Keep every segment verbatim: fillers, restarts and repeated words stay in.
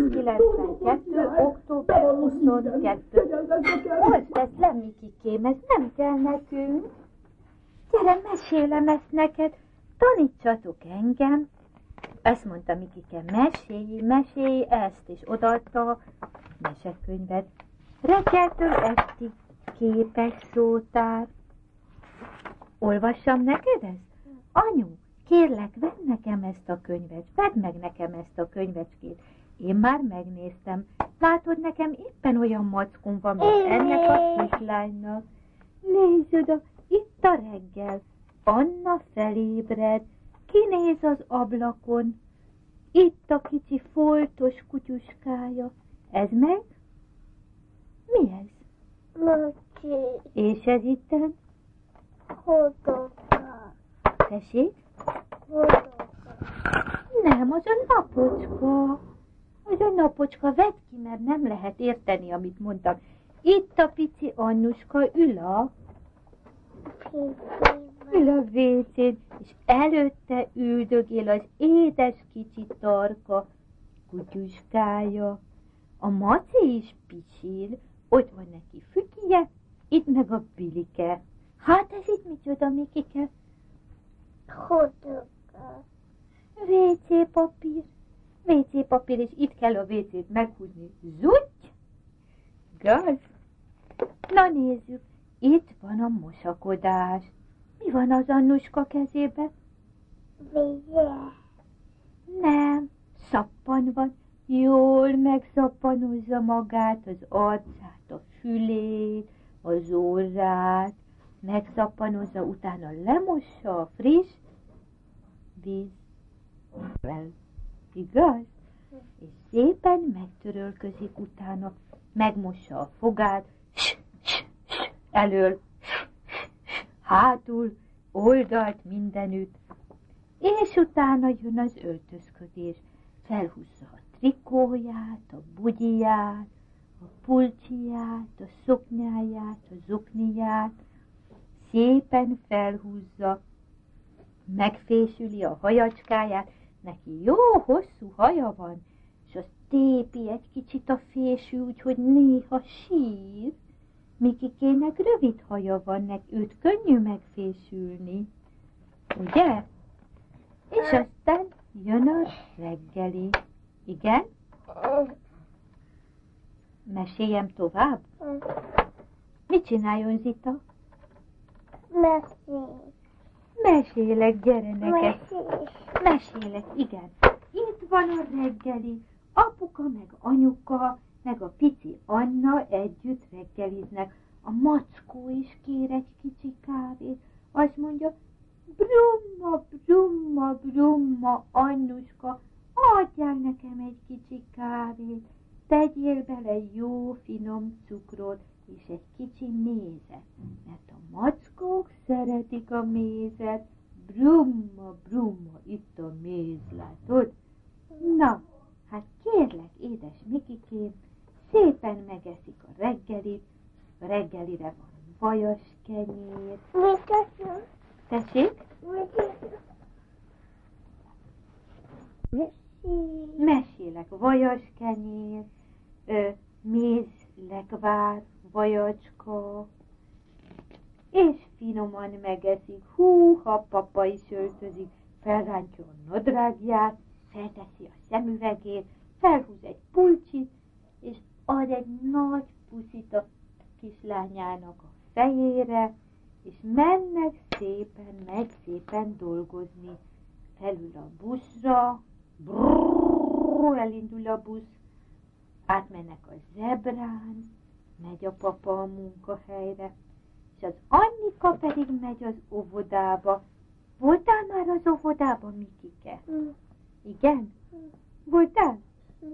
ezerkilencszázkilencvenkettő. október huszonkettő. Most tesz le, Mikikém, ez nem kell nekünk. Gyere, mesélem ezt neked, tanítsatok engem. Azt mondta Mikike, mesélj, mesélj ezt, és odaadta a mesekönyvet. Reggeltől estig képes szótár. Olvassam neked ezt? Anyu, kérlek, vedd nekem ezt a könyvet, vedd meg nekem ezt a könyvecskét. Én már megnéztem. Látod, nekem éppen olyan mackóm van, mint ennek a kislánynak. Nézd oda, itt a reggel. Anna felébred. Kinéz az ablakon. Itt a kicsi foltos kutyuskája. Ez meg? Mi ez? Mocsi. És ez itten? Hodoka. Tessék? Hodoka. Nem, az a napocska. Az a napocska, vedd ki, mert nem lehet érteni, amit mondtam. Itt a pici Annuska ül a... Ül a vécén, és előtte üldögél az édes kicsi tarka kutyuskája. A maci is pisil, ott van neki fütyje, itt meg a bilike. Hát ez itt micsoda, Mikike? Hodoka. vé cé papír. vé cé papír, és itt kell a vécét meghúzni. Zutty! Gaz! Na nézzük, itt van a mosakodás. Mi van az Annuska kezébe? Vizé. Nem, szappan van. Jól megszappanozza magát, az arcát, a fülét, az orrát. Megszappanozza, utána lemossa a friss vízvel. Igaz? És szépen megtörölközik utána, megmossa a fogát, elől, hátul, oldalt, mindenütt, és utána jön az öltözködés. Felhúzza a trikóját, a bugyiját, a pulcsiját, a szoknyáját, a zokniját, szépen felhúzza, megfésüli a hajacskáját, neki jó hosszú haja van, és azt tépi egy kicsit a fésű, úgyhogy néha sír. Mikikének rövid haja van, neki őt könnyű megfésülni, ugye? És aztán jön a reggeli. Igen? Meséljem tovább? Mit csináljon Zita? Mesélj. Mesélek, gyere neked. Mesélj. Mesélek, igen. Itt van a reggeli. Apuka meg anyuka, meg a pici Anna együtt reggeliznek. A mackó is kér egy kicsi kávét. Azt mondja, brumma, brumma, brumma, Annuska, adjál nekem egy kicsi kávét. Tegyél bele jó finom cukrot és egy kicsi mézet, mert a mackók szeretik a mézet. Brumma, brumma, itt a méz, látod? Na, hát kérlek, édes Mikikém, szépen megeszik a reggelit, a reggelire van vajas kenyér. Mit teszem? Tessék? Mit teszem? Mesélj. Mesélek, vajas kenyér, ö, mézlekvár, vajacska, és finoman megeszik. Hú, ha papa is öltözik, felrántja a nadrágját, felteszi a szemüvegét, felhúz egy pulcsit, és ad egy nagy puszit a kislányának a fejére, és mennek szépen, megy szépen dolgozni. Felül a buszra, brrrr, elindul a busz, átmennek a zebrán, megy a papa a munkahelyre, és az Annika pedig megy az óvodába. Voltál már az óvodában, Mikike? Mm. Igen? Mm. Voltál? Mm.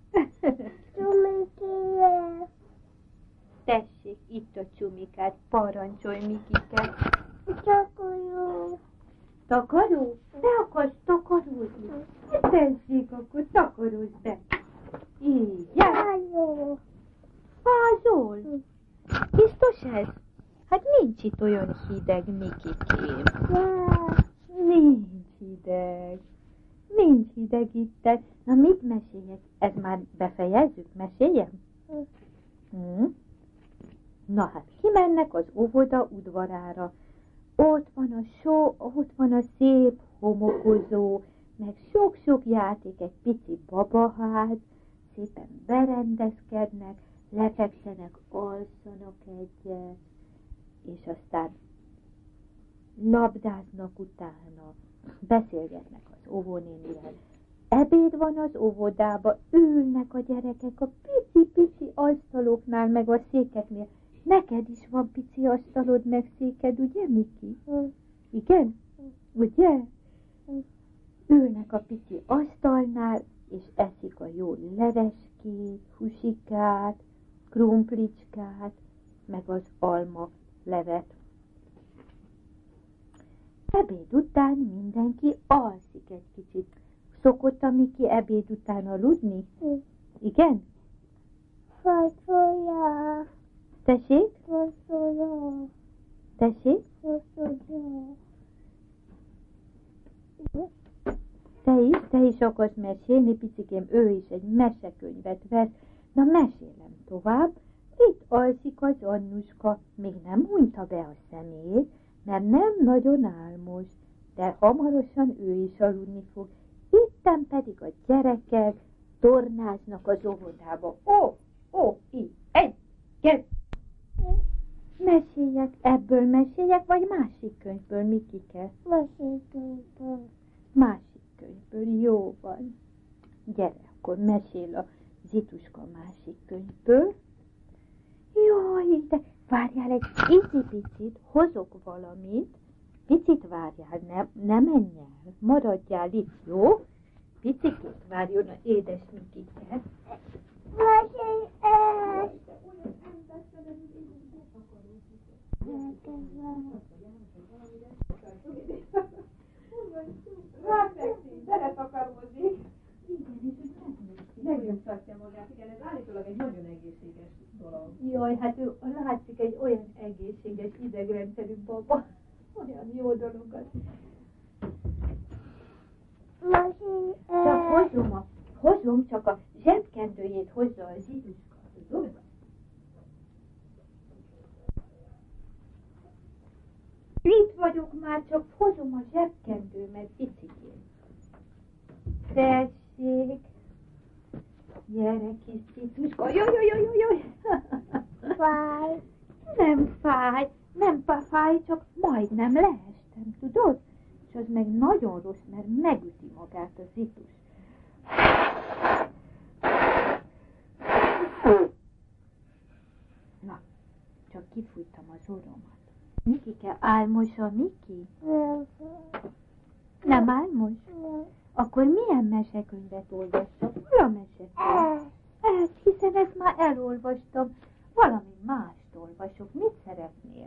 Csumikére. Tessék, itt a csumikát, parancsolj, Mikike. Takaró. Takaró? Te akarsz takarózni? Tessék, akkor takarózz be. Így, Fázol. Fázol? Biztos ez? Hát nincs itt olyan hideg, Mikikém. Nincs hideg. Nincs hideg. idegíted. Na, mit meséljek? Ez már befejezzük? Meséljem? Hmm. Na hát, kimennek az óvoda udvarára. Ott van a só, ott van a szép homokozó, meg sok-sok játék, egy pici babaház, szépen berendezkednek, lefekszenek, alszanak egyet, és aztán labdáznak utána, beszélgetnek az óvónénivel. Ebéd van az óvodába, ülnek a gyerekek a pici-pici asztaloknál, meg a székeknél. Neked is van pici asztalod, meg széked, ugye, Miki? Mm. Igen? Ugye? Mm. Ülnek a pici asztalnál, és eszik a jó leveskét, husikát, krumplicskát, meg az alma levet. Ebéd után mindenki alszik egy kicsit. Szokott a Miki ebéd után aludni? Mm. Igen? Fasolya. Tessék? Fasolya. Tessék? Fasolya. Te is, te is akarsz mesélni, picikém, ő is egy mesekönyvet vesz. Na, mesélem tovább. Itt alszik az Annuska, még nem hunyta be a szemét, mert nem nagyon álmos, de hamarosan ő is aludni fog. Itten pedig a gyerekek tornáznak az óvodába. Ó, ó, így, egy, kettő. Meséljek, ebből meséljek, vagy másik könyvből, Mikike? Vasítóban. Másik könyvből, jó van. Gyere, akkor mesél a Zituska másik könyvből. Jaj, de várjál egy icipicit, hozok valamit. Picit várjál, ne, ne menj el, maradjál itt, jó? Picikét várjon a édes Mikike. Mesélj el! Ráfekszik, beletakarozik. Megnyugtatja magát, igen, ez állítólag egy nagyon egészséges dolog. Jaj, hát ő látszik egy olyan egészséges idegrendszerű baba. Olyan jó dologat. Mesélj Csak el! hozom, a, hozom csak a zsebkendőjét hozza az Zituska. Tudod? Itt vagyok már, csak hozom a zsebkendőmet, picikén. Tessék. Gyere, kis Zituska. Jaj, jaj, jaj, jaj, jaj. Fáj. Nem fáj, nem fáj, csak majdnem leestem, tudod? És az meg nagyon rossz, mert megüti magát az Zitus. Na, csak kifújtam az orromat. Mikike, álmos a Miki? Nem. Nem álmos? Nem. Akkor milyen mesekönyvet olvassak? Hol a mesekönyv? Ezt, hiszen ezt már elolvastam. Valami mást olvasok. Mit szeretnél?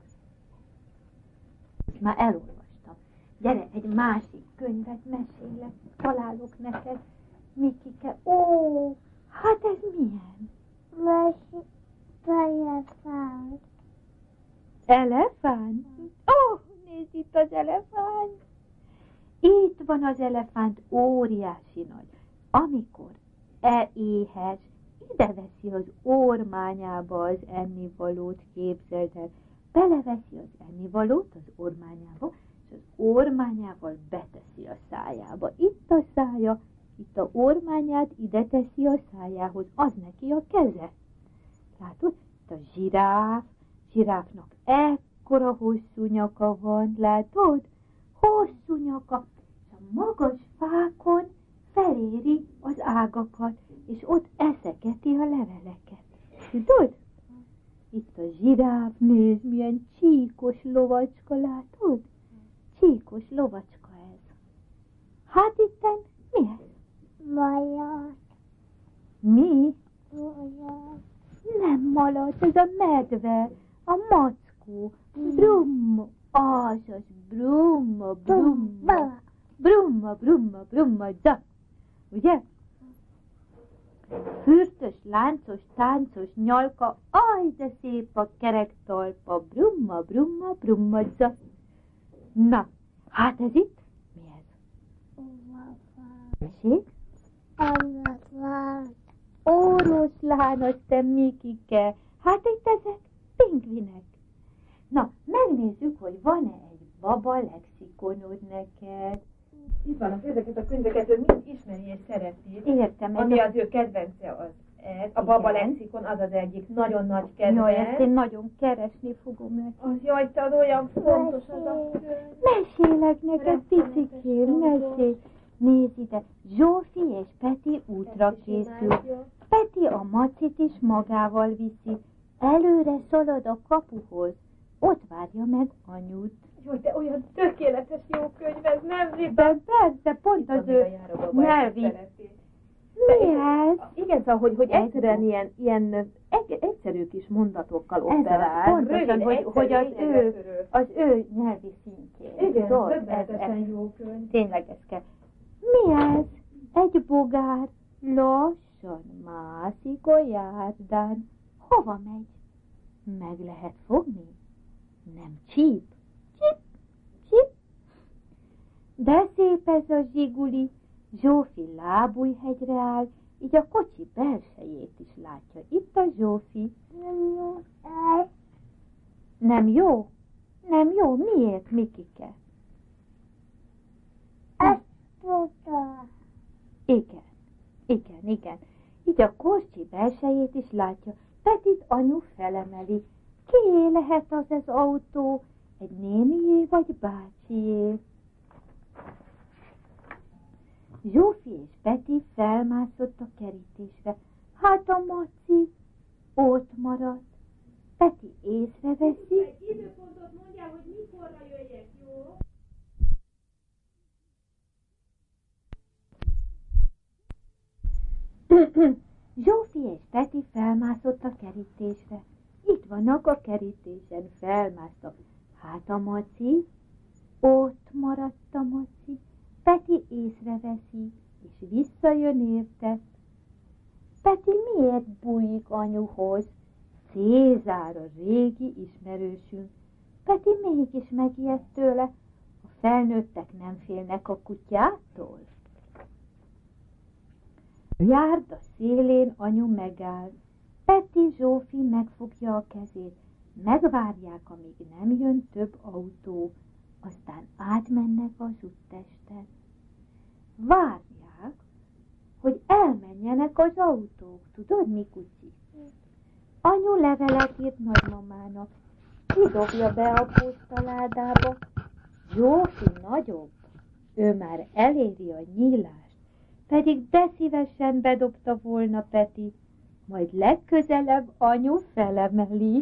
Ezt már elolvastam. Gyere, egy másik könyvet mesélek. Találok neked. Mikike, ó, hát ez milyen? Mesélj elefánt. Elefánt? Ó, oh, nézd itt az elefánt. Itt van az elefánt, óriási nagy. Amikor e éhes, ide veszi az ormányába az ennivalót, képzeld el. Beleveszi az ennivalót az ormányába, és az ormányával beteszi a szájába. Itt a szája, itt a ormányát ide teszi a szájához, az neki a keze. Látod? Itt a zsiráf, zsiráfnak ekkora hosszú nyaka van, látod? Hosszú nyaka, és a magas fákon feléri az ágakat, és ott eszegeti a leveleket. Tudod? Itt a zsiráf, nézd, milyen csíkos lovacska, látod? Csíkos lovacska ez. Hát itten mi ez? Malac. Mi? Malac. Nem malac, ez a medve, a mackó. Brum, az az brumma, brumma, brumma, brumma, brumma, za. Ugye? Fürtös, láncos, táncos nyalka, aj, de szép a kerek talpa, brumma, brumma, brumma, za. Na, hát ez itt? Mi ez? Tessék? Oroszlán. Oroszlán, az te Mikike. Hát itt ezek pingvinek. Na, megnézzük, hogy van-e egy baba lexikonod neked. Itt vannak ezeket a könyveket, ő mind ismeri és szereti. Értem, ez Ami a... az ő kedvence az ez. A baba Igen. lexikon az az egyik nagyon nagy kedvenc. Jaj, ezt én nagyon keresni fogom neki. Az jaj, te az olyan fontos az a könyv. Mesélek neked, Rettenetes picikém, dolgok. mesélj. Nézd ide, Zsófi és Peti útra Ezt is készül. imádja. Peti a macit is magával viszi. Előre szalad a kapuhoz. Ott várja meg anyut. Jaj, de olyan tökéletes jó könyv, ez nem vicc. De persze, pont az ő nyelvi. Mi ez? Igen, szóval, hogy, hogy Ez egyszerűen a- ilyen, ilyen egy, egyszerű kis mondatokkal Ez az, operál. pontosan, Rövid, hogy, egyszerű, hogy az, lényegre ő, törő. az ő nyelvi szintjén. Igen, Tudod? ez, döbbenetesen ez, jó könyv. tényleg ez kell. Mi ez? Egy bogár lassan mászik a járdán. Hova megy? Meg lehet fogni? Nem csíp. Csip, csip. De szép ez a zsiguli. Zsófi lábújhegyre áll, így a kocsi belsejét is látja. Itt a Zsófi. Nem jó ez. Nem jó? Nem jó? Miért, Mikike? Ezt tudta. Igen, igen, igen. Így a kocsi belsejét is látja. Petit anyu felemeli. Kié lehet az az autó? Egy nénié vagy bácsié? Zsófi és Peti felmászott a kerítésre. Hát a maci ott maradt. Peti észreveszi. Egy időpontot mondjál, hogy mikorra jöjjek, jó? Zsófi és Peti felmászott a kerítésre. Itt vannak a kerítésen, felmásztak. Hát a maci, ott maradt a maci. Peti észreveszi, és visszajön érte. Peti miért bújik anyuhoz? Cézár a régi ismerősünk. Peti mégis megijedt tőle. A felnőttek nem félnek a kutyától. Járda szélén anyu megáll. Peti Zsófi megfogja a kezét. Megvárják, amíg nem jön több autó. Aztán átmennek az úttesten. Várják, hogy elmenjenek az autók. Tudod, mi kucsi? Anyu levelet írt nagymamának. Kidobja be a posztaládába. Zsófi nagyobb. Ő már eléri a nyílást. Pedig de szívesen bedobta volna Peti. Majd legközelebb anyu felemeli.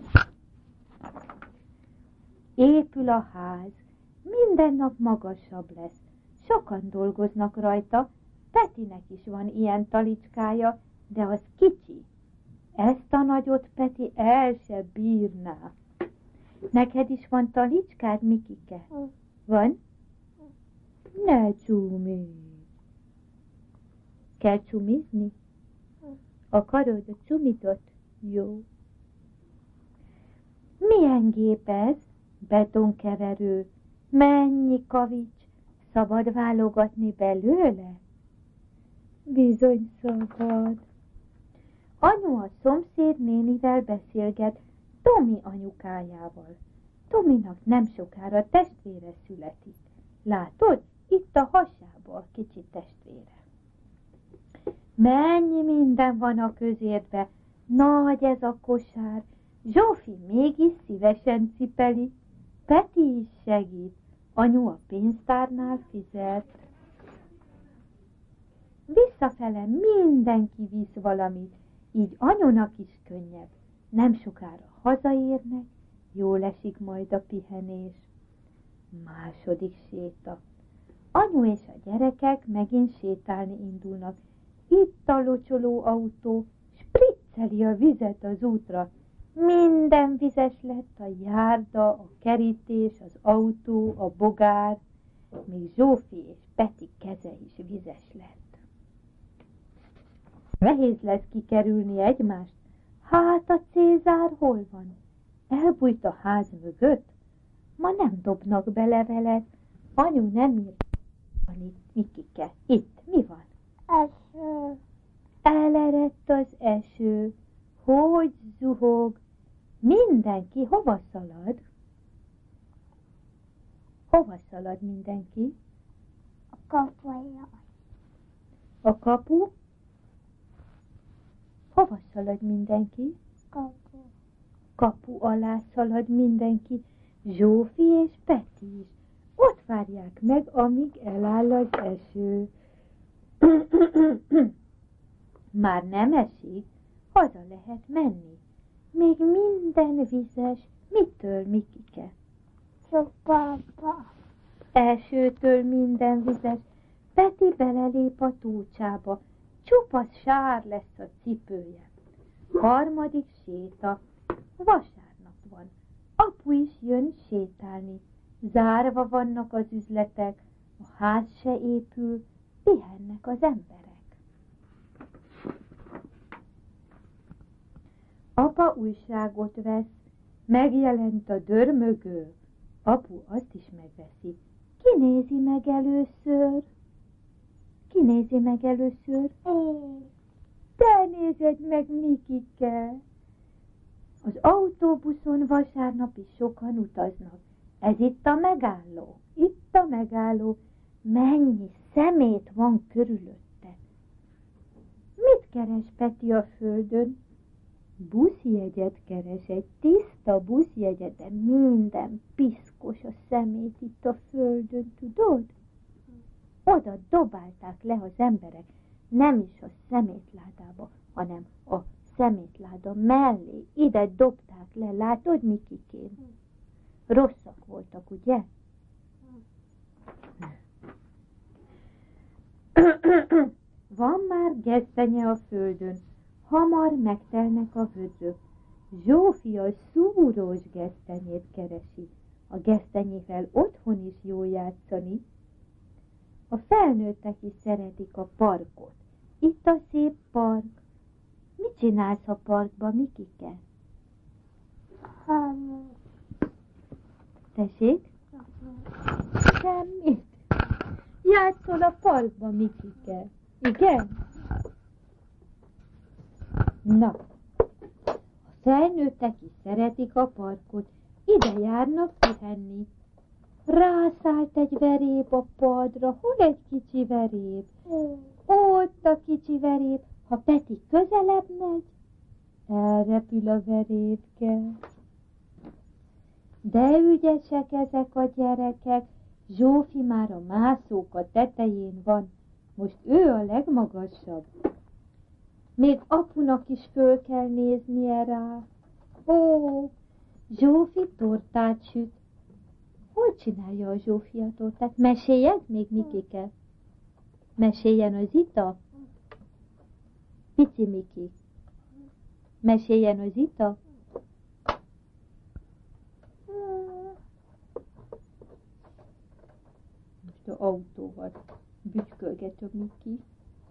Épül a ház. Minden nap magasabb lesz. Sokan dolgoznak rajta. Petinek is van ilyen talicskája, de az kicsi. Ezt a nagyot Peti el se bírná. Neked is van talicskád, Mikike? Van? Ne csúmíts. Kell csumizni? Akarod a csumitot? Jó. Milyen gép ez? Betonkeverő. Mennyi kavics? Szabad válogatni belőle? Bizony szabad. Anyu a szomszéd nénivel beszélget, Tomi anyukájával. Tominak nem sokára testvére születik. Látod? Itt a hasába a kicsi testvére. Mennyi minden van a közértbe, nagy ez a kosár. Zsófi mégis szívesen cipeli. Peti is segít, anyu a pénztárnál fizet. Visszafele mindenki visz valamit, így anyunak is könnyebb. Nem sokára hazaérnek, jól esik majd a pihenés. Második séta. Anyu és a gyerekek megint sétálni indulnak. Itt a locsoló autó, spricceli a vizet az útra. Minden vizes lett, a járda, a kerítés, az autó, a bogár, még Zsófi és Peti keze is vizes lett. Nehéz lesz kikerülni egymást. Hát a Cézár hol van? Elbújt a ház mögött? Ma nem dobnak be levelet, anyu nem írt. Van itt, Mikike? Itt, mi van? Eső. Elerett az eső, hogy zuhog. Mindenki hova szalad? Hova szalad mindenki? A kapuja. A kapu? Hova szalad mindenki? Kapu. Kapu alá szalad mindenki, Zsófi és Peti is. Ott várják meg, amíg eláll az eső. Már nem esik, haza lehet menni. Még minden vizes, mitől, Mikike? Szopába. Elsőtől minden vizes, Peti belelép a túcsába, csupasz sár lesz a cipője. Harmadik séta, vasárnap van, apu is jön sétálni, zárva vannak az üzletek, a ház se épül, pihennek az emberek. Apa újságot vesz, megjelent a dörmögő, apu azt is megveszi. Ki nézi meg először? Ki nézi meg először? Én. Te nézed meg, Mikike! Az autóbuszon vasárnap is sokan utaznak. Ez itt a megálló, itt a megálló. Mennyi szemét van körülötte. Mit keres Peti a földön? Buszjegyet keres, egy tiszta buszjegyet, de minden piszkos a szemét itt a földön, tudod? Oda dobálták le az emberek, nem is a szemétládába, hanem a szemétláda mellé, ide dobták le, látod, Mikikén? Rosszak voltak, ugye? Van már gesztenye a földön, hamar megtelnek a vödrök. Zsófi a szúrós gesztenyét keresi, a gesztenyével otthon is jó játszani. A felnőttek is szeretik a parkot. Itt a szép park. Mit csinálsz a parkba, Mikike? Hamu. Tessék? Semmit. Játszol a parkba, Mikike. Igen? Na, a felnőttek is szeretik a parkot. Ide járnak pihenni. Rászállt egy veréb a padra. Hol egy kicsi veréb? Ott a kicsi veréb. Ha Peti közelebb megy, elrepül a verébke. De ügyesek ezek a gyerekek. Zsófi már a mászók a tetején van. Most ő a legmagasabb. Még apunak is föl kell néznie rá. Ó, Zsófi tortát süt. Hol csinálja a Zsófi a tortát? Meséljed még, Mikike? Meséljen az Ita? Pici Miki. Meséljen az Ita? Most az autóval bütykölget a Miki.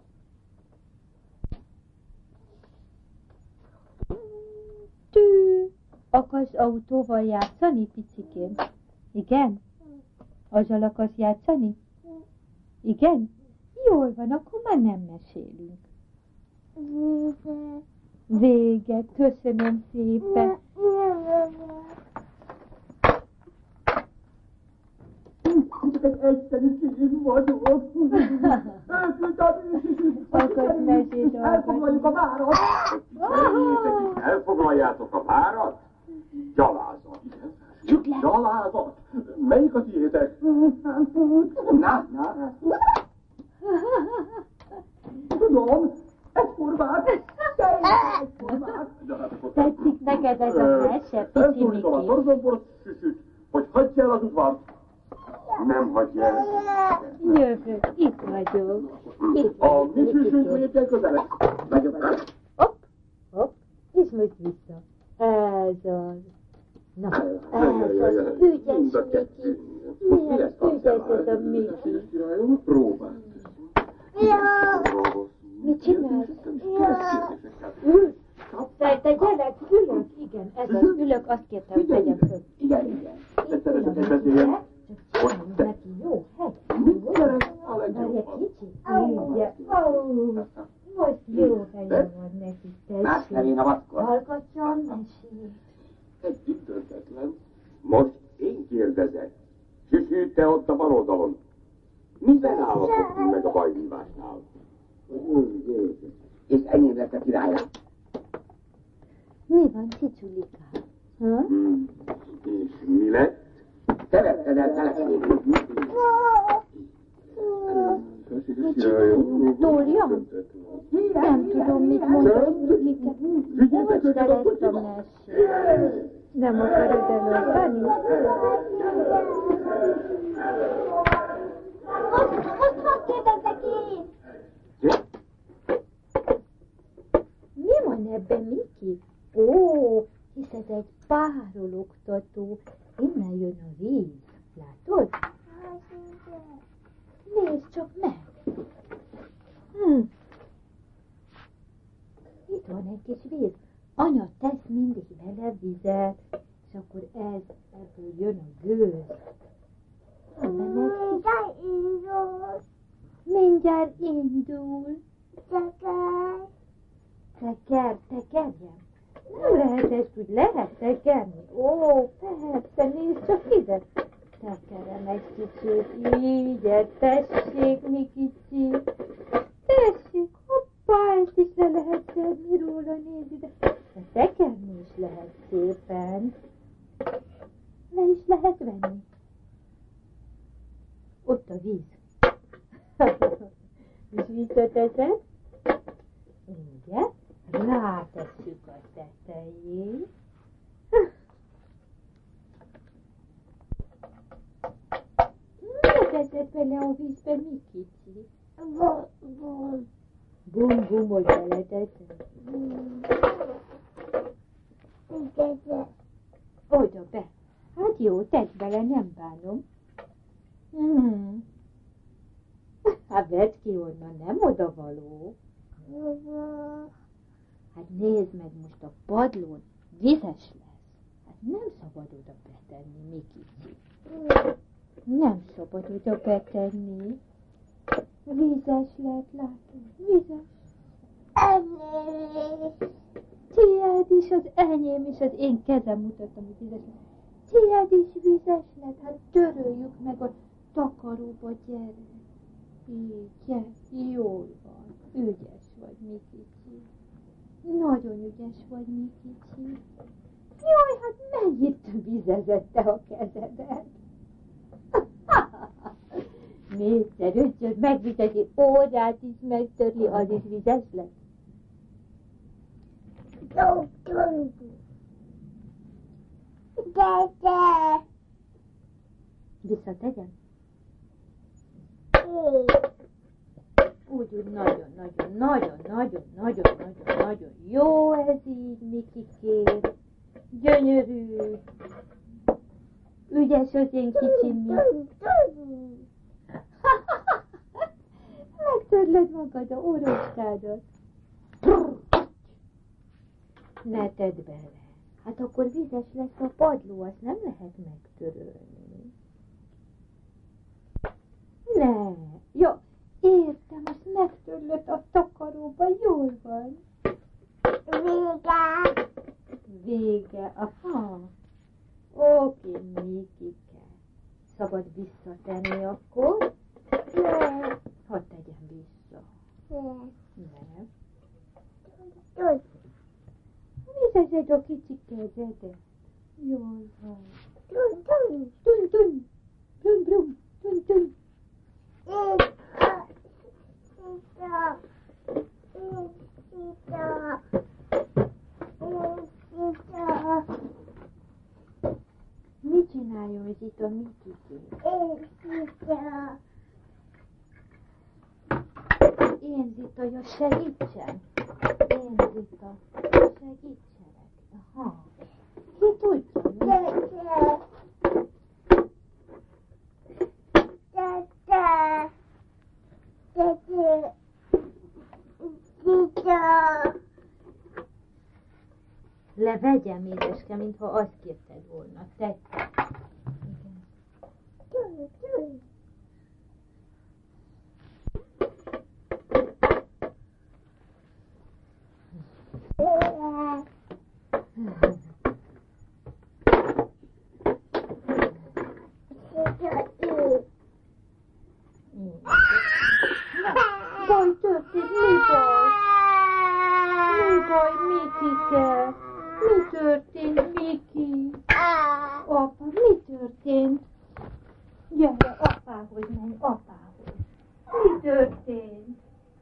Tű! Akarsz autóval játszani, picikén? Igen? Azzal akarsz játszani? Igen? Jól van, akkor már nem mesélünk. Vége. Vége, köszönöm szépen. Egy egyszerű kis vagyok. Akarsz mesét Elfoglaljuk a várat. Elfoglaljátok a várat? Gyalázat. Gyalázat. Melyik a tiétek? Na, na. Tudom, egyformát. Egyformát. Tetszik neked ez a mese, pici Elszólítom a Miki? szorzomboros süsüt, hogy hagyja el az udvart. Nem hagyja el. Jövök, itt vagyok. Itt A vagyok. mi süsünk lépjen közelebb. Megyek. Hopp, hopp, és most vissza. Ez az. Na, ez az ügyes Miki. Milyen ügyes ez a Miki. Próbáld. Mit csinálsz? Ül. Te, te gyerek, ülök, igen, ez az, ülök, azt kértem, hogy tegyem föl. Igen, igen. Te szeretek beszélni. Csak csináljunk neki, jó? Hely, Mit szeretsz? Várj egy kicsit. Ugye. Ó, most jó helyen van neki, Más tessék. felé navaszkod. Hallgatjam, mesélj. Egy döntetlen. Most én kérdezek. Süsű, te ott a bal oldalon. Miben állapodtunk meg a bajvívásnál? És enyém lett a királya. Mi van, Csicsulikám? Ha? Hmm. És mi lett? Te vetted el feleségül. Mit csináljunk? Túljam? Nem tudom, mit mondani, Mikiket. Hogy te lesz a mesé? Nem akarod előbbeni? Most, most hadd kérdezzek én! Mi van ebben, Miki? Ó, hisz ez egy párologtató. Innen jön a víz. Látod? Nézd csak meg. Hm. Itt van egy kis víz. Anya tesz mindig vele vizet, és akkor ez, ebből jön a gőz. Van benne egy kis... Mindjárt indul. Teker. Teker, tekerjem. Nem lehet ezt úgy, lehet tekerni. Ó, persze, nézd csak ide. Tekerem egy kicsit, így, tessék, mi kicsi. Tessék, hoppá, ezt is le lehet szedni róla, nézd ide. De tekerni is lehet szépen. Le is lehet venni. Ott a víz. És visszateszed. Ugye? Rátesszük a tetején. Miért teszed bele a vízbe, mi kicsi? Bum, bum. Bum, bum, hogy beleteszed. Teker. Oda be. Hát jó, tedd bele, nem bánom. Hmm. Hát vedd ki onnan, nem odavaló. Hát nézd meg, most a padlón vizes lesz. Hát nem szabad oda betenni, mi kicsi. Nem szabad oda betenni. Vizes lett, látod? Vizes. Ennyi. Tiéd is, az enyém is, az én kezem mutatom, hogy vizes lett. Tiéd is vizes lett, hát töröljük meg a takaróba, gyere. Így, gyere, jól van. Ügyes vagy, mi kicsi. Nagyon ügyes vagy, mi kicsi. Jaj, hát mennyit vizezette a kezedet. Nézd, rögtön megvizeti, órát is megtörli, az is vizes lesz. Doktor. Teker. Visszategyem? Én. Úgy, úgy, nagyon, nagyon, nagyon, nagyon, nagyon, nagyon, nagyon jó ez így, Mikikém. Gyönyörű. Ügyes az én kicsim. Megtörlöd magad a orroskádat. Ne tedd bele. Hát akkor vizes lesz a padló, azt nem lehet megtörölni. Ne. Jó, értem, azt megtörlött a takaróba, jól van. Vége. Vége, aha. Oké, Mikike. Szabad visszatenni akkor? Nem. Hadd tegyem vissza. Nem. Nem. Tud. Vizezed a kicsi kezedet. Jól van. Tud, tud. Tun, tun. Brum, brum. Tun, tun. Sita. Sita. Sita. Mit csináljon ez itt a Mikikém? Sita. Én Zitaja, segítsen. Én Zita, segítsenek. Aha. Ki tudja, mi? Teker. Teker. Teker. Sita. Levegyem, édeske, mintha azt kérted volna. Tedd. Igen. Tud, tud. történt?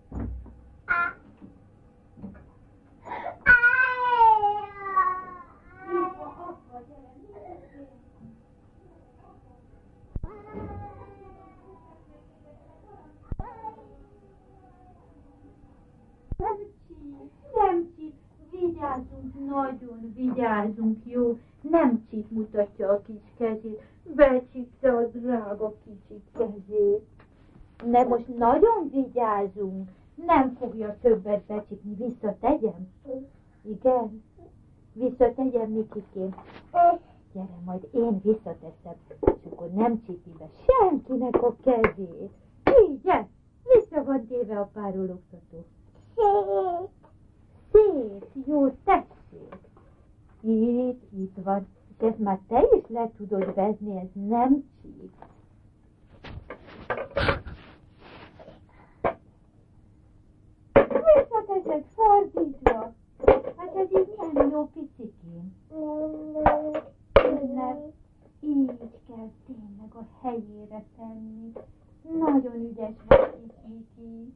Nem csíp, vigyázzunk, nagyon vigyázzunk, jó? Nem csíp, mutatja a kis kezét, becsípte a drága kicsi kezét. De most nagyon vigyázzunk, nem fogja többet becsípni, visszategyem? Igen? Visszategyem, Mikikém? Gyere, majd én visszateszem, és akkor nem csípi be senkinek a kezét. Igen, vissza van téve a párologtató. Szép. Szép, jó, tessék. Itt, itt van. És ezt már te is le tudod vezni, ez nem csíp. Visszateszed fordítva. Hát ez így nem jó, picikém. Nem, így kell tényleg a helyére tenni. Nagyon ügyes vagy, Kiki.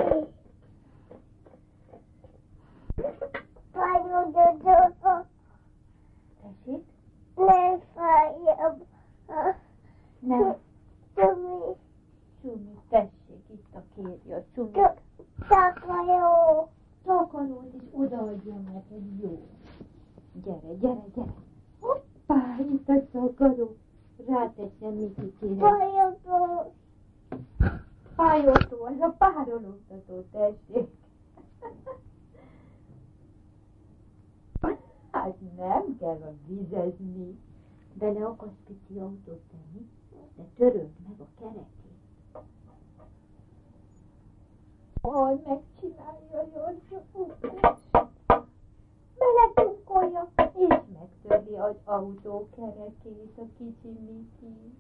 Fájododó. Tessék? Ne fájjam. Nem. Csumi. Csumi, tessék, itt a kérje, a Csumi. Takaró. Takarót is odaadjam neked, jó. Gyere, gyere, gyere. Hoppá, itt a takaró. Ráteszem Mikikére. Fájodó. Fájotó, az a párologtató, tessék. Hát nem kell a vizezni. Bele akarsz pici autót tenni, de töröld meg a kerekét. Aj, megcsinálja, jaj, csak ukos. Beletunkolja, és megtörli az autó kerekét a kicsi Miki.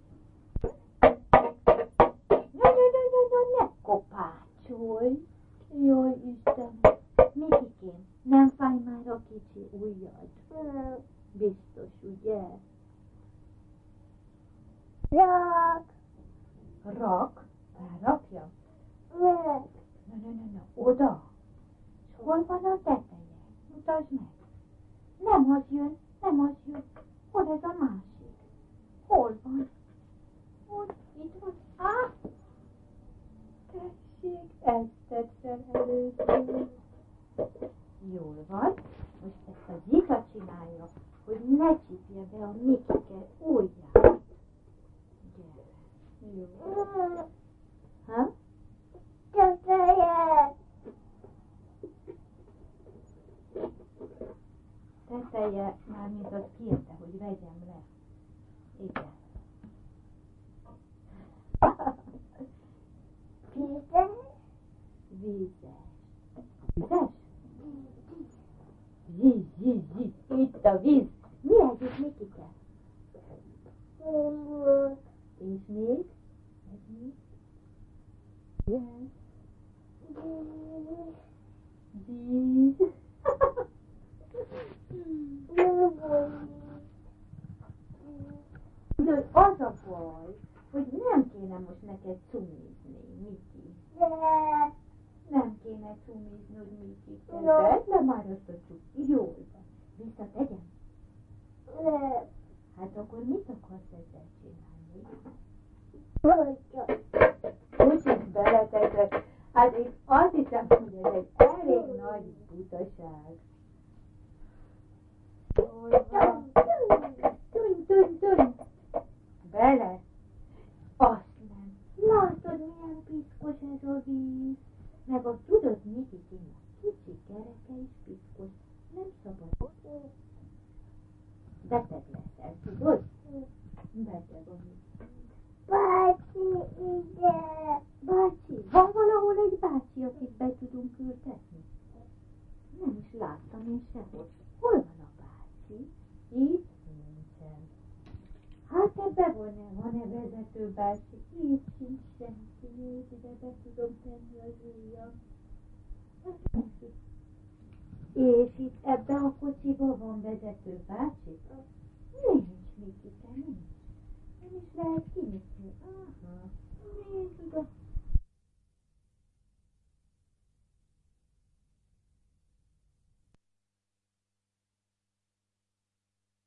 Jaj, jaj, jaj, jaj, jaj, ne kopácsolj. Jaj, Istenem. Mikikém, nem fáj már a kicsi ujjad? Biztos, ugye? Rak. Rak? Rárakja? Ne. Na, na, na, na, oda. És hol van a teteje? Mutasd meg. Nem az jön, nem az jön. Hol ez a másik? Hol van? Ott, itt van. Á! Tessék, ezt tetszem először. Jól van. Most ezt a Zika csinálja, hogy ne csípje be a Mikiket ujját. Gyere. Jó. Ha? Teteje. Teteje, mármint azt kérte, hogy vegyem le. Igen. Vízes. Vízes. Vízes? Víz, víz, víz. Itt a víz. Mi ez itt, Mikike? Humor. És még? Ez mi? Igen. Víz. Víz. Humor. De az a baj, hogy nem kéne most neked cumizni, Miki. De. Nem kéne cumiznod, Miki. No. Tedd le már azt a cuki. Jól van. Visszategyem? Ne. Hát akkor mit akarsz ezzel csinálni? Hagyja. Úgyhogy beleteszed. Hát én azt hiszem, hogy ez egy elég nagy butaság. Jól van. Tűn, tűn, tűn. Bele. Azt nem. Látod, milyen piszkos ez a víz. Meg azt tudod, Mikikém, a kicsi kereke is piszkos. Nem szabad. Beteg leszel, tudod? Beteg a víz. Bácsi, ide. Bácsi, van valahol egy bácsi, akit be tudunk ültetni? Nem is láttam én sehol. Hol van a bácsi? Itt nincsen. Hát ebbe van-e, van-e vezető bácsi? Itt sincs senki, itt ide be tudom tenni az ujjam. És itt ebbe a kocsiba van vezető bácsi? Nincs, Mikike, nincs. Nem is lehet kinyitni. Aha.